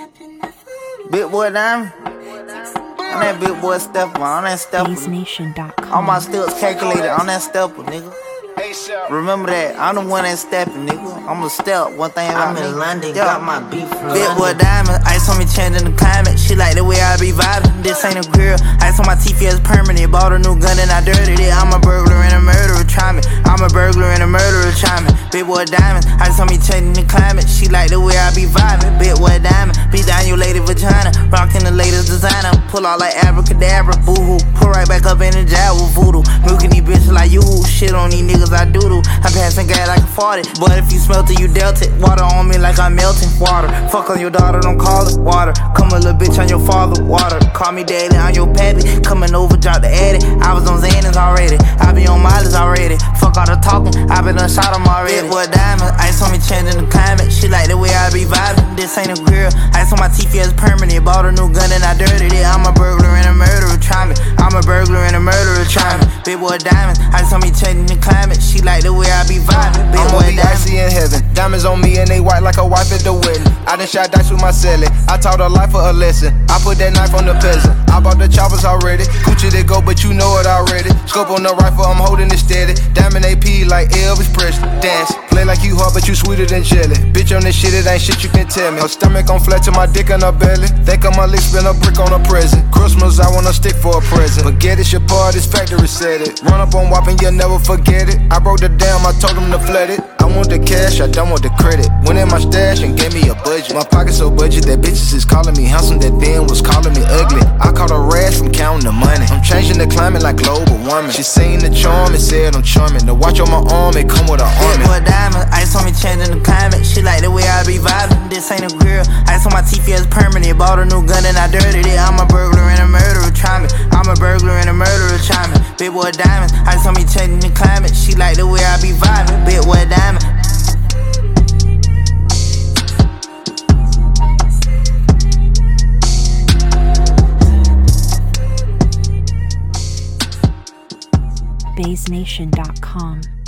Big boy diamond. On that big boy stepper, on that stepper. BaseNation.com. All my steps calculated on that stepper, nigga. Remember that, I'm the one that stepping, nigga. I'm a step, one thing about me. I'm in London, got my beef from Big boy London. diamond, ice on me changing the climate. She like the way I be vibing. This ain't a grill, ice on my teeth, yeah, it's permanent. Bought a new gun and I dirtied it. I'm a burglar and a murderer, try me. I'm a burglar and a murderer, try me. Big boy diamond, ice on me changing the climate. She like the way I be vibing. Big boy diamond, be down your lady vagina. Rockin' the latest designer, pull out like abracadabra, boo-hoo. Pull right back up in the jar with voodoo. Milking these bitches like you, shit on these niggas I doodle. I'm passing gas like a 40, but if you smelt it, you dealt it. Water on me like I'm melting water. Fuck on your daughter, don't call it water. Come a little bitch on your father, water. Call me daddy, I'm your pappy. Coming over, drop the addy. I was on Xanax already, I be on mileage already. Fuck all the talking, I been done shot him already. Big boy diamond, ice on me changing the climate. She like the way I be vibing. This ain't a grill, ice on my teeth, yeah, it's permanent. Bought a new gun and I dirtied it. I'm a burglar and a murderer, try me. I'm a burglar and a murderer, try me. Big boy diamond, ice on me changing the climate. She like the way I be vibing. Big I'ma boy be diamond. icy in heaven. Diamonds on me and they white like a wife at the wedding. I done shot dice with my celly. I taught her life for a lesson. I put that knife on the peasant. I bought the choppers already. Gucci they go, but you know it already. Scope on the rifle, I'm holding it steady. Diamond AP like Elvis Presley. Dance, play like you hard, but you sweeter than jelly. Bitch on this shit, it ain't shit you can tell me. Her stomach on flat to my dick in her belly. Think I'ma lick, spin a brick on a present. Christmas, I want a stick for a present. Forget it, your part, this factory said it. Run up on WAP and you'll never forget it. I broke the dam, I told them to flood it. I want the cash, I don't want the credit. Went in my stash and gave me a budget. My pocket so budget that bitches is calling me handsome, that then was calling me ugly. I caught a rash from counting the money. I'm changing the climate like global warming. She seen the charm and said I'm charming. The watch on my arm, it come with an Big army. boy diamond, ice on me changing the climate. She like the way I be vibing. This ain't a grill, ice on my teeth, yeah, it's permanent. Bought a new gun and I dirtied it. I'm a burglar and a murderer, try me. I'm a burglar and a murderer, try me. Big boy diamond, ice on me changing the climate. She like the way I be vibing. Big boy diamond. BaseNation.com.